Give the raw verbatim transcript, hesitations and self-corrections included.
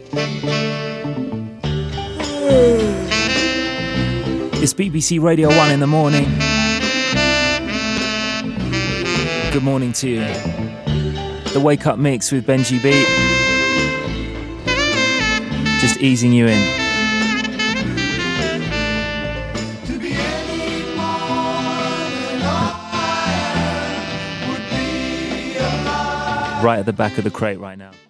It's B B C Radio one in the morning. Good morning to you. The Wake Up Mix with Benji B. Just easing you in. Right at the back of the crate right now.